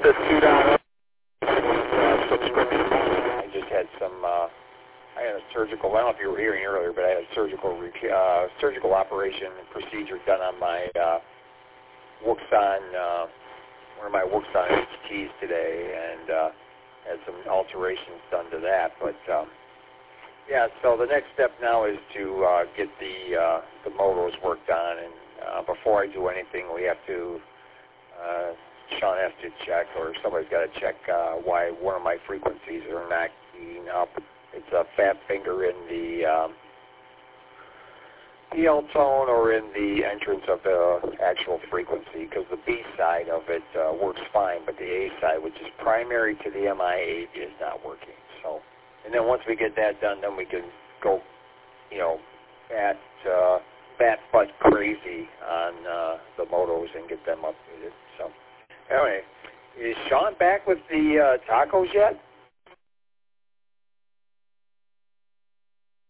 this 2.0 subscription. I just had some, I had a surgical, I don't know if you were hearing earlier, but I had a surgical operation procedure done on my Wuxon, one of my Wuxon HTs today, and had some alterations done to that. But yeah, so the next step now is to get the motors worked on, and before I do anything, we have to, Sean has to check, or somebody's got to check why one of my frequencies are not keying up. It's a fat finger in the L tone or in the entrance of the actual frequency, because the B side of it works fine, but the A side, which is primary to the MI8, is not working. So, and then once we get that done, then we can go, you know, bat butt crazy on the motos and get them updated. So, anyway, is Sean back with the tacos yet?